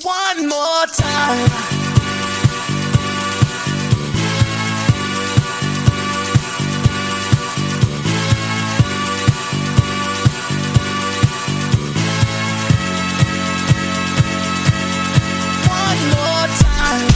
One more time. One more time.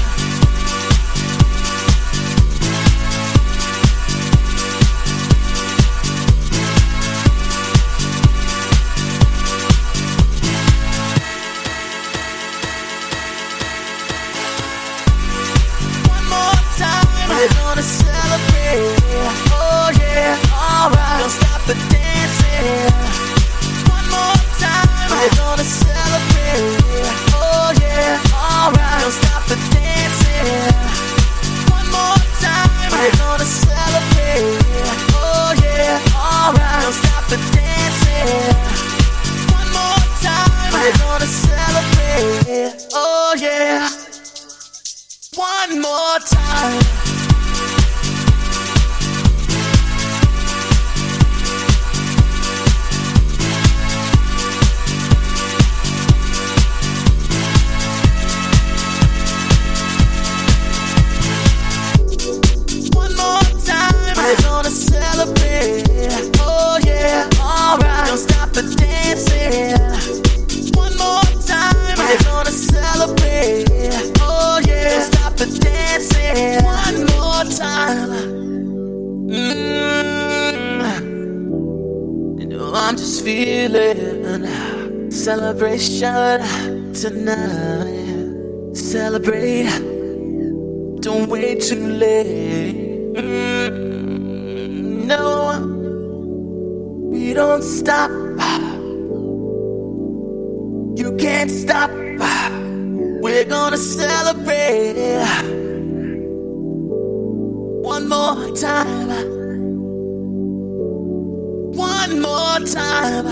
We're gonna celebrate, oh yeah, alright. Don't stop the dancing. One more time. We're gonna celebrate, oh yeah, alright. Don't stop the dancing. One more time. We're gonna celebrate, oh yeah, alright. Don't stop the dancing. One more time. We're gonna celebrate, oh yeah. One more time. We're gonna celebrate, oh yeah, alright. Don't stop the dancing. One more time. We're gonna celebrate, oh yeah. Don't stop the dancing. One more time. You know I'm just feeling celebration tonight. Celebrate, don't wait too late. No, we don't stop. You can't stop. We're gonna celebrate. One more time. One more time.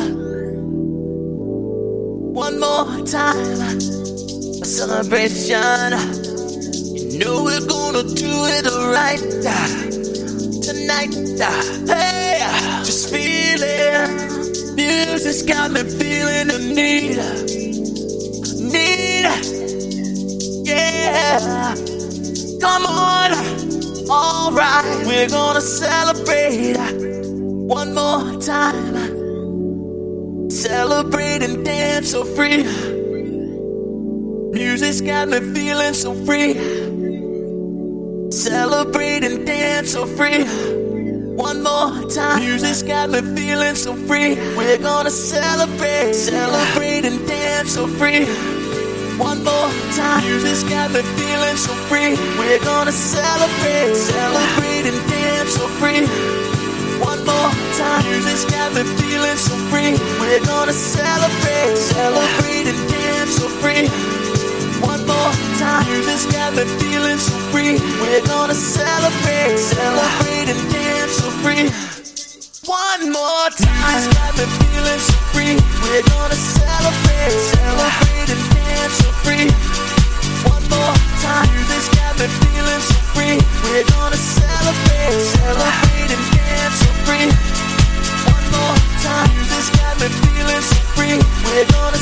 One more time. A celebration. You know we're gonna do it right tonight. Hey, just feeling. Music's got me feeling the need. Yeah. Come on. Alright, we're gonna celebrate one more time. Celebrate and dance so free. Music's got me feeling so free. Celebrate and dance so free. One more time. Music's got me feeling so free. We're gonna celebrate. Celebrate and dance so free. One more time. Music's got me feeling so free. We're gonna celebrate. Celebrate and dance so free. One more time. Music's got me feeling so free. We're gonna celebrate. Celebrate and dance so free. One more time. Music's got me feeling so free. We're gonna celebrate. Celebrate and dance so free. One more time. Music's got me feeling so free. We're gonna celebrate. Celebrate and dance so free. One more time. Music's got me feeling so free. We're gonna celebrate. Celebrate and dance so free. One more time. Music's got me feeling so free. We're gonna